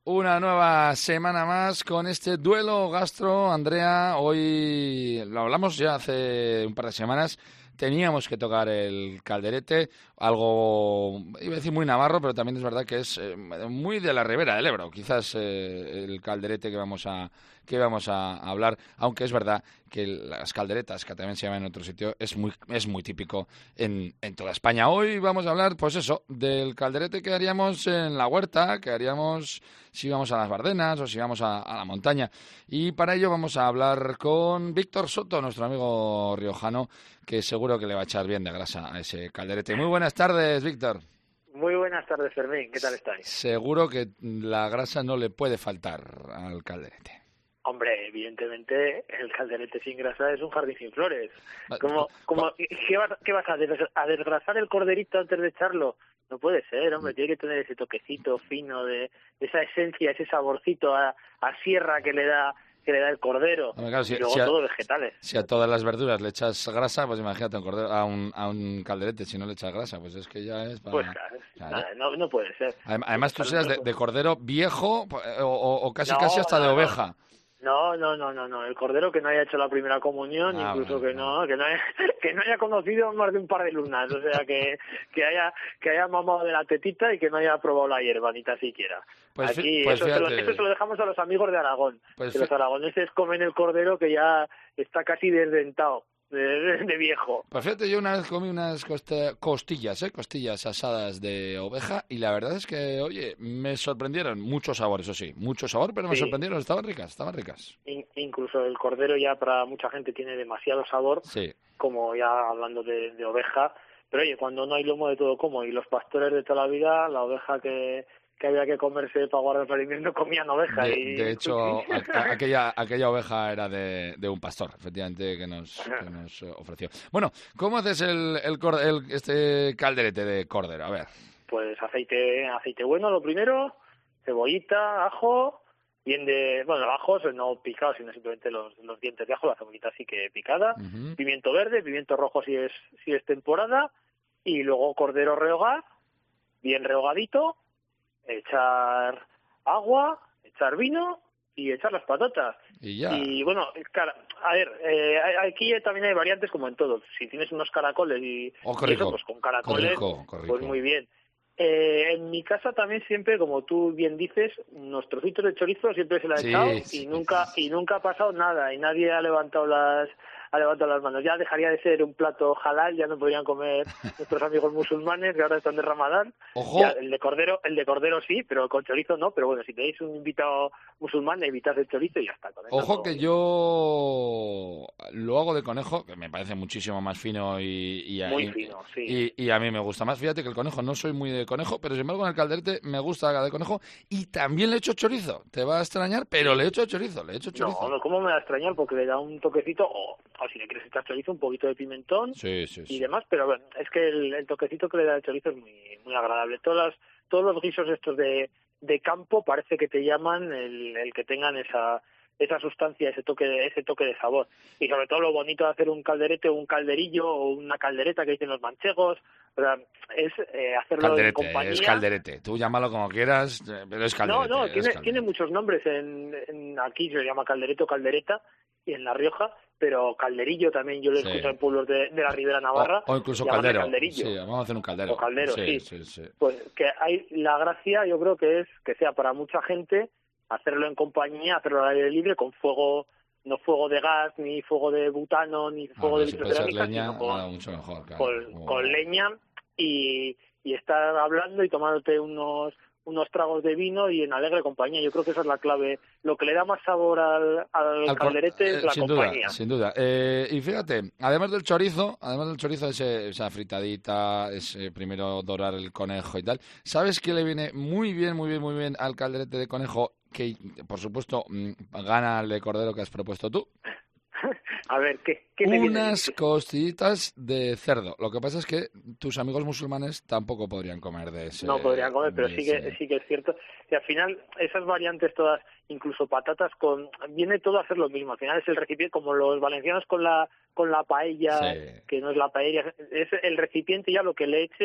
Una nueva semana más con este duelo gastro, Andrea. Hoy lo hablamos ya hace un par de semanas. Teníamos que tocar el calderete, algo, iba a decir muy navarro, pero también es verdad que es muy de la Ribera del Ebro. Quizás el calderete que vamos a hablar, aunque es verdad que las calderetas, que también se llaman en otro sitio, es muy típico en toda España. Hoy vamos a hablar, pues eso, del calderete que haríamos en la huerta, que haríamos si vamos a las Bardenas o si vamos a la montaña. Y para ello vamos a hablar con Víctor Soto, nuestro amigo riojano, que seguro que le va a echar bien de grasa a ese calderete. Muy buenas tardes, Víctor. Muy buenas tardes, Fermín. ¿Qué tal estáis? Seguro que la grasa no le puede faltar al calderete. Hombre, evidentemente el calderete sin grasa es un jardín sin flores. ¿Qué vas a desgrasar el corderito antes de echarlo? No puede ser, hombre, tiene que tener ese toquecito fino de esa esencia, ese saborcito a sierra que le da el cordero. Hombre, claro, Y luego todo vegetales. si a todas las verduras le echas grasa, pues imagínate a un calderete, si no le echas grasa, pues es que ya es para... Pues claro, Claro. no puede ser. Además tú seas de cordero viejo o casi hasta de No. oveja. No. El cordero que no haya hecho la primera comunión, incluso Bueno. que no haya conocido más de un par de lunas, o sea, que haya mamado de la tetita y que no haya probado la hierba, ni tan siquiera. Pues, Aquí, pues fíjate, eso se lo dejamos a los amigos de Aragón, pues que los aragoneses comen el cordero que ya está casi desdentado, de viejo. Pues fíjate, yo una vez comí unas costillas asadas de oveja y la verdad es que, oye, me sorprendieron. Mucho sabor, eso sí, mucho sabor, pero me Sí, sorprendieron, estaban ricas. incluso el cordero ya para mucha gente tiene demasiado sabor, Sí. como ya hablando de oveja, pero oye, cuando no hay lomo de todo como, y los pastores de toda la vida, la oveja que había que comerse para guardar para el invierno, comían oveja. De hecho, aquella oveja era de un pastor, efectivamente, que nos ofreció. Bueno, ¿cómo haces este calderete de cordero? A ver. Pues aceite bueno, lo primero, cebollita, ajo, bueno, ajos no picados, sino simplemente los dientes de ajo, la cebollita así que picada, Ujú. pimiento verde, pimiento rojo si es temporada, y luego cordero rehogar, bien rehogadito, echar agua, echar vino y echar las patatas. Y ya. Y bueno, claro, a ver, aquí también hay variantes como en todo. Si tienes unos caracoles Oh, qué y eso, rico. pues con Qué caracoles, rico, qué pues rico. muy bien. En mi casa también siempre, como tú bien dices, unos trocitos de chorizo siempre se le ha echado Sí, sí. y nunca ha pasado nada y nadie ha levantado las manos. Ya dejaría de ser un plato halal, ya no podrían comer nuestros amigos musulmanes que ahora están de Ramadán. Ya Ojo, el de cordero sí, pero con chorizo no. Pero bueno, si tenéis un invitado musulmán, evitad el chorizo y ya está. Con eso Ojo todo que bien. yo lo hago de conejo, que me parece muchísimo más fino Muy fino, sí. y a mí me gusta más. Fíjate que el conejo no soy muy de conejo, pero sin embargo en el calderete me gusta la de conejo y también le echo chorizo. Te va a extrañar, pero Sí. le echo chorizo, le echo chorizo. No, ¿cómo me va a extrañar? Porque le da un toquecito, o si le quieres echar chorizo, un poquito de pimentón Sí, sí, y sí. demás, pero bueno, es que el toquecito que le da el chorizo es muy, muy agradable. Todos los guisos estos de campo parece que te llaman el que tengan esa sustancia, ese toque de sabor. Y sobre todo lo bonito de hacer un calderete o un calderillo o una caldereta que dicen los manchegos, o sea, es hacerlo en Calderete, es compañía. calderete. Tú llámalo como quieras, pero es No, calderete, es tiene calderete. muchos nombres. Aquí se llama calderete o caldereta, y en La Rioja, pero calderillo también yo lo he Sí. escuchado en pueblos de la Ribera Navarra, O incluso llamarle caldero. Sí, calderillo vamos a hacer un o caldero. caldero, Sí, sí. sí, sí. Pues que hay la gracia, yo creo que es que sea para mucha gente hacerlo en compañía, hacerlo al aire libre, con fuego, no fuego de gas, ni fuego de butano, ni Ah, fuego pero de si puede ser vitrocerámica, leña, sino mucho mejor, claro. con leña y estar hablando y tomándote unos tragos de vino y en alegre compañía. Yo creo que esa es la clave. Lo que le da más sabor al calderete es la Sin duda, compañía. sin duda. Y fíjate, además del chorizo esa fritadita, ese primero dorar el conejo y tal, ¿sabes qué le viene muy bien, muy bien, muy bien al calderete de conejo? Que, por supuesto, gana el de cordero que has propuesto tú. A ver, ¿qué te viene bien? Unas costillitas de cerdo. Lo que pasa es que tus amigos musulmanes tampoco podrían comer de No podrían comer, pero de ese. sí que es cierto. Y al final, esas variantes todas, incluso patatas viene todo a ser lo mismo. Al final es el recipiente, como los valencianos con la Sí. paella, que no es la paella, es el recipiente ya lo que le eches.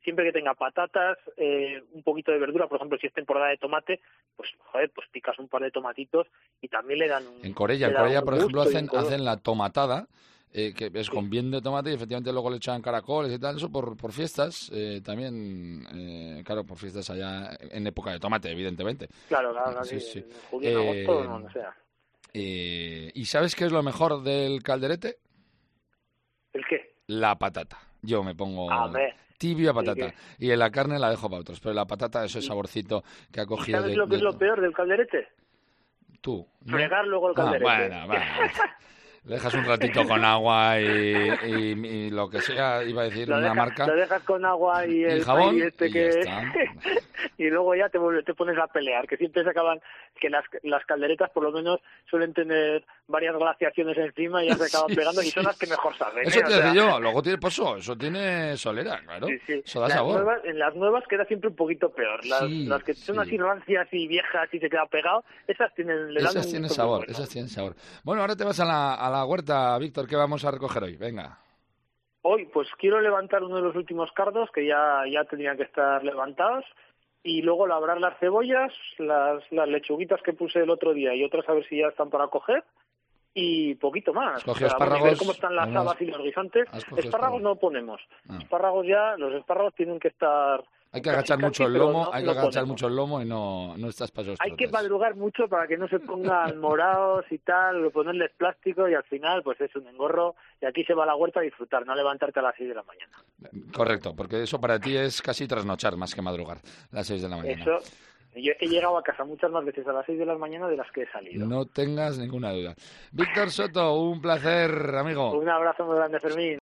siempre que tenga patatas, un poquito de verdura, por ejemplo, si es temporada de tomate, pues joder, pues picas un par de tomatitos y también le dan un... En Corella, por ejemplo, hacen la tomatada, que es con bien de tomate y efectivamente luego le echan caracoles y tal, eso por fiestas, también, claro, por fiestas allá en época de tomate, evidentemente. Claro, Sí, sí, sí. en julio, en agosto, no sea. ¿Y sabes qué es lo mejor del calderete? ¿El qué? La patata. Yo me pongo Hombre, tibio a sí, patata. Y en la carne la dejo para otros, pero la patata, ese saborcito que ha ¿Y cogido sabes lo que es lo peor del calderete? Tú, ¿no? Fregar luego el calderete. Bueno. Le dejas un ratito con agua y lo que sea, iba a decir una marca. Lo dejas con agua y el jabón este y que ya está. y luego ya te pones a pelear, que siempre se acaban, que las calderetas por lo menos suelen tener varias glaciaciones encima y ya se acaban pegando y son las que mejor saben. Eso te decía yo, luego tiene pozo, eso tiene solera, claro. Sí. Eso da sabor. En las nuevas queda siempre un poquito peor. Las que son así rancias y viejas y se queda pegado, esas tienen sabor, bueno. esas tienen sabor. Bueno, ahora te vas a la huerta, Víctor, ¿qué vamos a recoger hoy? Venga. Hoy, pues quiero levantar uno de los últimos cardos que ya tendrían que estar levantados y luego labrar las cebollas, las lechuguitas que puse el otro día y otras a ver si ya están para coger y poquito más. Escoge espárragos. Ver cómo están las habas y los guisantes. Espárragos no ponemos. Espárragos los espárragos tienen que estar... Hay que agachar mucho el lomo, mucho el lomo y no estás para esos Hay que madrugar mucho para que no se pongan morados y tal, ponerles plástico y al final pues es un engorro y aquí se va a la huerta a disfrutar, no a levantarte a las 6 de la mañana. Correcto, porque eso para ti es casi trasnochar más que madrugar, a las 6 de la mañana. Eso, yo he llegado a casa muchas más veces a las 6 de la mañana de las que he salido. No tengas ninguna duda. Víctor Soto, un placer, amigo. Un abrazo muy grande, Fermín.